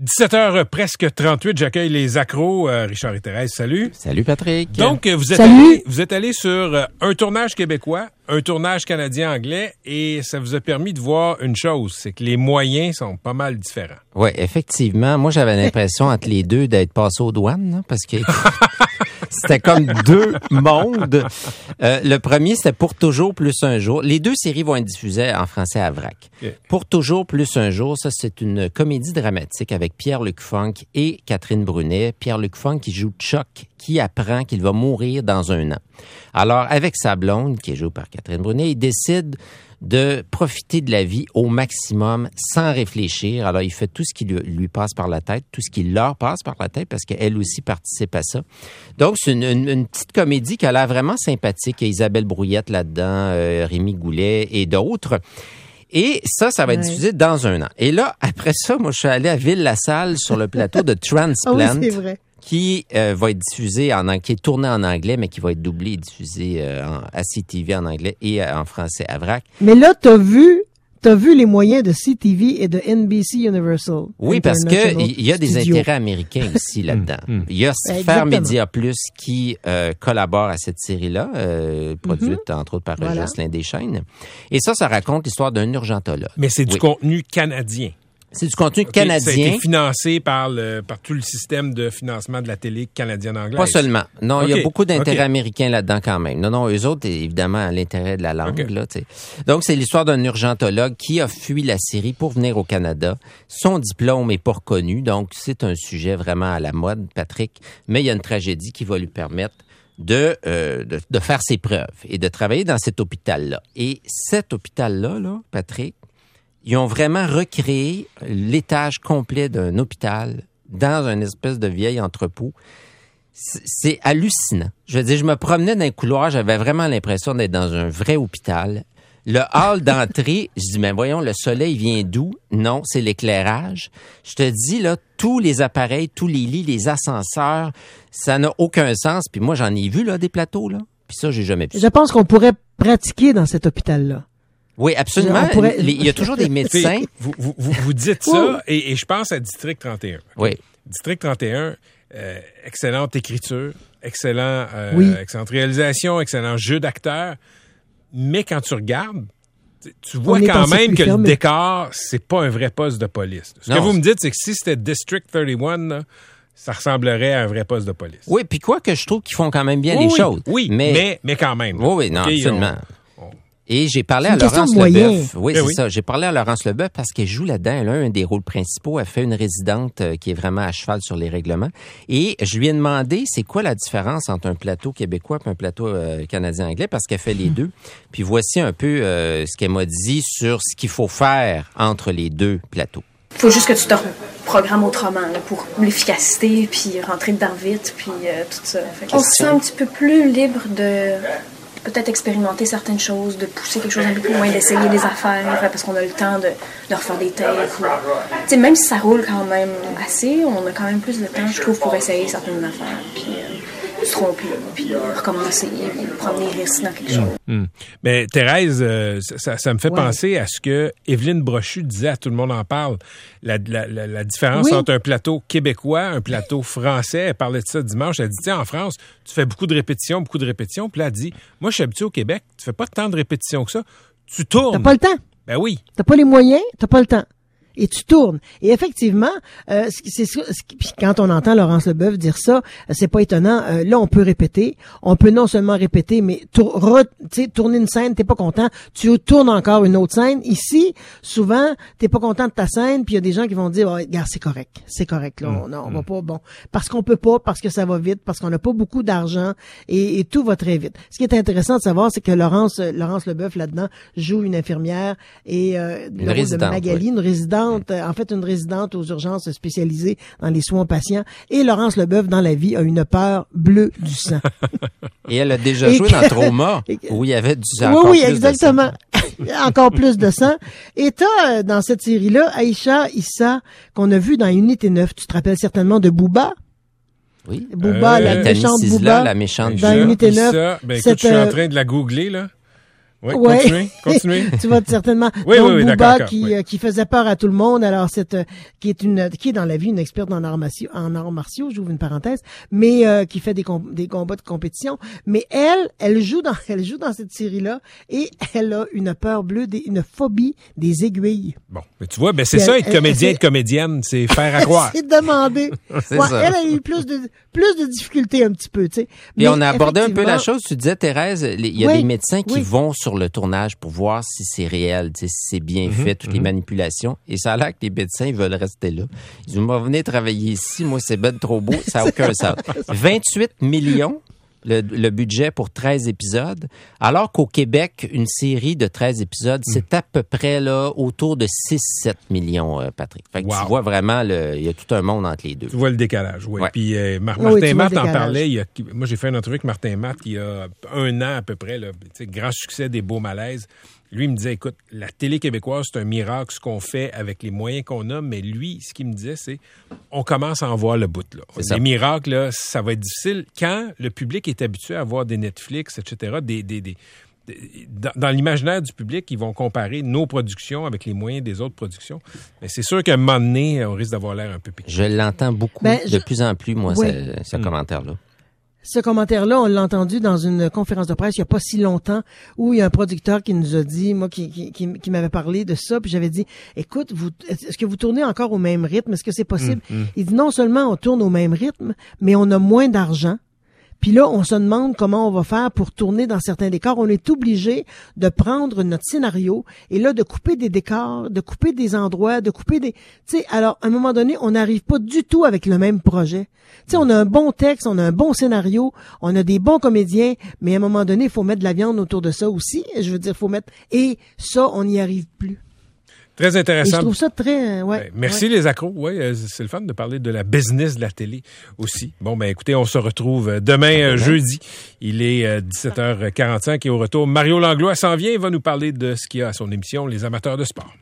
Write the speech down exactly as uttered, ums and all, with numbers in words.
dix-sept heures presque trente-huit, j'accueille les accros. Euh, Richard et Thérèse, salut. Salut Patrick. Donc, vous êtes Salut. allé, vous êtes allé sur euh, un tournage québécois, un tournage canadien-anglais, et ça vous a permis de voir une chose, c'est que les moyens sont pas mal différents. Oui, effectivement. Moi, j'avais l'impression entre les deux d'être passé aux douanes, hein, parce que c'était comme deux mondes. Euh, le premier, c'était Pour toujours plus un jour. Les deux séries vont être diffusées en français à Vrac. Yeah. Pour toujours plus un jour, ça, c'est une comédie dramatique avec Pierre-Luc Funk et Catherine Brunet. Pierre-Luc Funk qui joue Chuck, qui apprend qu'il va mourir dans un an. Alors, avec sa blonde, qui est jouée par Catherine Brunet, il décide de profiter de la vie au maximum sans réfléchir. Alors, il fait tout ce qui lui, lui passe par la tête, tout ce qui leur passe par la tête, parce qu'elle aussi participe à ça. Donc, c'est une, une, une petite comédie qui a l'air vraiment sympathique. Il y a Isabelle Brouillette là-dedans, euh, Rémi Goulet et d'autres. Et ça, ça va être ouais. diffusé dans un an. Et là, après ça, moi, je suis allé à Ville-la-Salle sur le plateau de Transplant. Ah oui, c'est vrai. Qui euh, va être diffusé en qui est tourné en anglais, mais qui va être doublé et diffusé euh, en, à C T V en anglais et euh, en français à Vrac. Mais là, t'as vu, t'as vu les moyens de C T V et de N B C Universal. Oui, parce que il y a des Studio. intérêts américains aussi là-dedans. Il y a Sphere Exactement. Media Plus qui euh, collabore à cette série-là, euh, produite mm-hmm. entre autres par voilà. Jocelyn Deschênes. Et ça, ça raconte l'histoire d'un urgentologue. Mais c'est du oui. contenu canadien. C'est du contenu Okay, canadien. Ça a été financé par, le, par tout le système de financement de la télé canadienne-anglaise. Pas seulement. Non, il okay. y a beaucoup d'intérêts okay. américains là-dedans quand même. Non, non, eux autres, évidemment, l'intérêt de la langue. Okay. Là, t'sais. Donc, c'est l'histoire d'un urgentologue qui a fui la Syrie pour venir au Canada. Son diplôme est pas reconnu, donc c'est un sujet vraiment à la mode, Patrick. Mais il y a une tragédie qui va lui permettre de, euh, de, de faire ses preuves et de travailler dans cet hôpital-là. Et cet hôpital-là, là, Patrick, ils ont vraiment recréé l'étage complet d'un hôpital dans une espèce de vieil entrepôt. C'est hallucinant. Je veux dire, je me promenais dans les couloirs, j'avais vraiment l'impression d'être dans un vrai hôpital. Le hall d'entrée, je dis, mais voyons, le soleil vient d'où? Non, c'est l'éclairage. Je te dis, là, tous les appareils, tous les lits, les ascenseurs, ça n'a aucun sens. Puis moi, j'en ai vu, là, des plateaux, là. Puis ça, j'ai jamais vu. Je pense qu'on pourrait pratiquer dans cet hôpital-là. Oui, absolument. Pourrait... Il y a toujours des médecins. Vous, vous, vous, vous dites ça, et, et je pense à District trente et un. Oui. District trente et un, euh, excellente écriture, excellent, euh, oui. excellente réalisation, excellent jeu d'acteur. Mais quand tu regardes, tu vois quand même que fermé. Le décor, c'est pas un vrai poste de police. Ce non. que vous me dites, c'est que si c'était District trente et un, là, ça ressemblerait à un vrai poste de police. Oui, puis quoi que je trouve qu'ils font quand même bien oui, les oui, choses. Oui, mais, mais, mais quand même. Oui, oui, non, okay, absolument. On, Et j'ai parlé c'est à Laurence Leboeuf. Oui, ben c'est oui. ça. J'ai parlé à Laurence Leboeuf parce qu'elle joue là-dedans. Elle a un des rôles principaux. Elle fait une résidente euh, qui est vraiment à cheval sur les règlements. Et je lui ai demandé c'est quoi la différence entre un plateau québécois et un plateau euh, canadien-anglais parce qu'elle fait les deux. Puis voici un peu euh, ce qu'elle m'a dit sur ce qu'il faut faire entre les deux plateaux. Il faut juste que tu te programmes autrement là, pour l'efficacité, puis rentrer dedans vite, puis euh, tout ça. Fait que on se sent un petit peu plus libre de... peut-être expérimenter certaines choses, de pousser quelque chose un peu plus loin, d'essayer des affaires, parce qu'on a le temps de, de refaire des takes. Ou... même si ça roule quand même assez, on a quand même plus de temps, je trouve, pour essayer certaines affaires, puis euh, se tromper, puis euh, recommencer, puis prendre des risques dans quelque chose. Mmh. Mmh. Mais Thérèse, euh, ça, ça me fait ouais. penser à ce que Évelyne Brochu disait à Tout le monde en parle, la, la, la, la différence oui. entre un plateau québécois, un plateau français. Elle parlait de ça dimanche. Elle dit, tiens, en France, tu fais beaucoup de répétitions, beaucoup de répétitions. Puis là, elle dit, moi, je suis habitué au Québec, tu fais pas tant de répétitions que ça. Tu tournes. T'as pas le temps. Ben oui. T'as pas les moyens, t'as pas le temps. Et tu tournes. Et effectivement, euh, c'est, c'est, puis quand on entend Laurence Leboeuf dire ça, c'est pas étonnant. Euh, là, on peut répéter. On peut non seulement répéter, mais tour, re, tourner une scène, t'es pas content, tu tournes encore une autre scène. Ici, souvent, t'es pas content de ta scène, puis il y a des gens qui vont dire, oh, regarde, c'est correct, c'est correct là, on, non, on va pas, bon, parce qu'on peut pas, parce que ça va vite, parce qu'on n'a pas beaucoup d'argent, et, et tout va très vite. Ce qui est intéressant de savoir, c'est que Laurence, Laurence Leboeuf là-dedans joue une infirmière et euh, une le rôle de résidente, Magali, oui. une résidente. En fait, une résidente aux urgences spécialisées dans les soins aux patients. Et Laurence Leboeuf, dans la vie, a une peur bleue du sang. Et elle a déjà et joué que... dans Trauma, où il y avait du sang. Oui, encore oui, plus exactement. Encore plus de sang. Et t'as, dans cette série-là, Aïcha Issa, qu'on a vu dans Unité neuf. Tu te rappelles certainement de Booba? Oui. Booba, euh, la méchante Sisla, Booba. la méchante dans Unité neuf. Issa, ben, écoute, cette, je suis en train de la googler, là. Oui, ouais. continuez, continuez. Tu vas certainement. Oui, Donc, oui, oui, Booba d'accord, qui, oui. euh, qui faisait peur à tout le monde. Alors, cette, euh, qui est une, qui est dans la vie une experte en arts martiaux, en arts martiaux, j'ouvre une parenthèse, mais euh, qui fait des, com- des combats de compétition. Mais elle, elle joue dans, elle joue dans cette série-là et elle a une peur bleue, des, une phobie des aiguilles. Bon, mais tu vois, ben c'est Puis ça, elle- être elle- comédien, elle- être comédienne, c'est faire à croire. C'est demandé. C'est Ouais, ça. elle a eu plus de, plus de difficultés un petit peu, tu sais. Et Mais on a abordé un peu la effectivement, chose. Tu disais, Thérèse, les- il y a Oui, des médecins qui oui. vont sur le tournage pour voir si c'est réel, tu sais, si c'est bien Mhm, fait, toutes les manipulations. Et ça a l'air que les médecins, ils veulent rester là. Ils disent, moi, venez travailler ici. Moi, c'est ben trop beau. Ça n'a aucun sens. vingt-huit millions. Le, le budget pour treize épisodes, alors qu'au Québec, une série de treize épisodes, c'est à peu près là autour de six sept millions, euh, Patrick. Fait que Wow. tu vois vraiment, le, il y a tout un monde entre les deux. Tu vois le décalage, oui. Ouais. Puis euh, Mar- Oui, Martin tu vois Matt le en décalage. parlait. Il y a, moi, j'ai fait une entrevue avec Martin Matt il y a un an à peu près. Là, tu sais, grand succès des Beaux Malaises. Lui, il me disait, écoute, la télé québécoise, c'est un miracle ce qu'on fait avec les moyens qu'on a. Mais lui, ce qu'il me disait, c'est on commence à en voir le bout. Là. C'est ça. Les miracles, là, ça va être difficile quand le public est habitué à voir des Netflix, et cetera, des... des, des Dans, dans l'imaginaire du public, ils vont comparer nos productions avec les moyens des autres productions. Mais c'est sûr qu'à un moment donné, on risque d'avoir l'air un peu piqué. Je l'entends beaucoup, Ben, de je- plus en plus, moi, Oui. ce, ce Mm. commentaire-là. Ce commentaire-là, on l'a entendu dans une conférence de presse il y a pas si longtemps où il y a un producteur qui nous a dit, moi, qui, qui, qui, qui m'avait parlé de ça, puis j'avais dit, écoute, vous, est-ce que vous tournez encore au même rythme? Est-ce que c'est possible? Il dit, non seulement on tourne au même rythme, mais on a moins d'argent. Puis là, on se demande comment on va faire pour tourner dans certains décors. On est obligé de prendre notre scénario et là, de couper des décors, de couper des endroits, de couper des... Tu sais, alors, à un moment donné, on n'arrive pas du tout avec le même projet. Tu sais, on a un bon texte, on a un bon scénario, on a des bons comédiens, mais à un moment donné, il faut mettre de la viande autour de ça aussi. Je veux dire, il faut mettre... Et ça, on n'y arrive plus. Très Et intéressant. je trouve ça très... euh, ouais, Ben, merci ouais. les accros. Oui, euh, c'est le fun de parler de la business de la télé aussi. Bon, ben écoutez, on se retrouve euh, demain, euh, jeudi. Il est euh, dix-sept heures quarante-cinq et au retour, Mario Langlois s'en vient et va nous parler de ce qu'il y a à son émission Les Amateurs de sport.